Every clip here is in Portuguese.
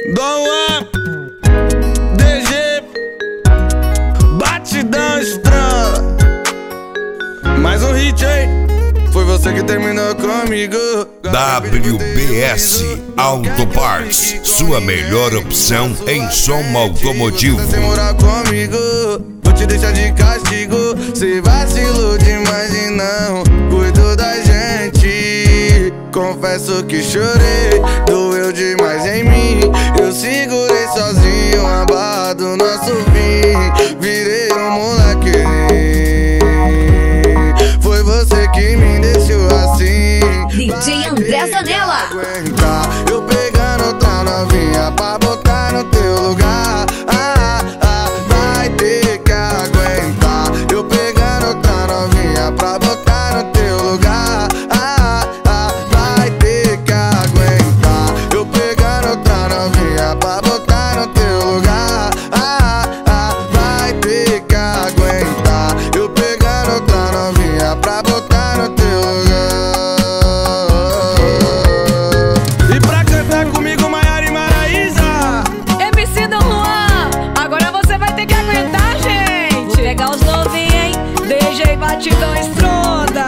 Dom Juan, DG, batidão estrela. Mais um hit aí. Foi você que terminou comigo. WBS Auto Parts, sua melhor opção em som automotivo. Se você morar comigo, vou te deixar de castigo. Cê vacilou demais e não cuidou da gente. Confesso que chorei, doeu demais em mim. Eu segurei sozinho a barra do nosso fim. Virei um moleque. Foi você que me deixou assim. DJ André Zanella. Eu pegando outra novinha pra botar no teu lugar. Vai ter que aguentar. Eu pegando outra novinha pra botar no teu lugar. Vai ter que aguentar. Eu pegando outra novinha pra botar no teu lugar. Vai ter que aguentar. Eu pegando outra novinha pra botar no teu lugar. E pra cantar comigo, Maiara e Maraísa. MC Dom Juan, agora você vai ter que aguentar, gente. Vou pegar os novinhos, hein? DJ batidão estronda.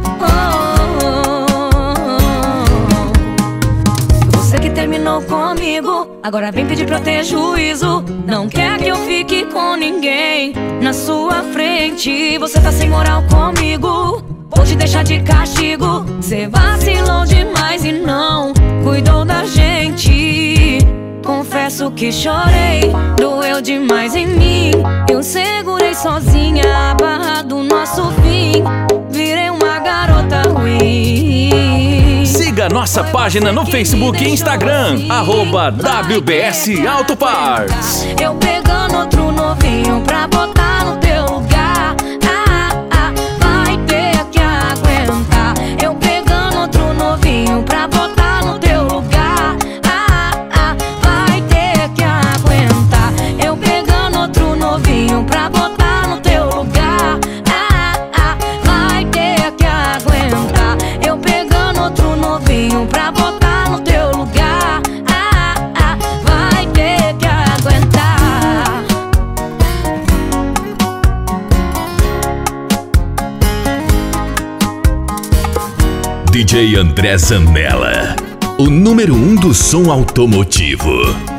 Você que terminou comigo, agora vem pedir pra eu ter juízo. Não quer que eu fique com ninguém na sua frente. Você tá sem moral comigo, vou te deixar de castigo. Cê vacilou demais e não cuidou da gente. Confesso que chorei, doeu demais em mim. Eu segurei sozinha a barra do nosso fim. Virei uma garota ruim. Siga nossa página no Facebook e Instagram, @WBS Auto Parts. Eu pegando outro novinho pra botar no teu lugar. Vai ter que aguentar. Eu pegando outro novinho pra botar no teu lugar. Vai ter que aguentar. Eu pegando outro novinho pra botar no teu lugar. Vai ter que aguentar. Eu pegando outro novinho pra botar no teu lugar. Vai ter que aguentar. DJ André Zanella, o número 1 do som automotivo.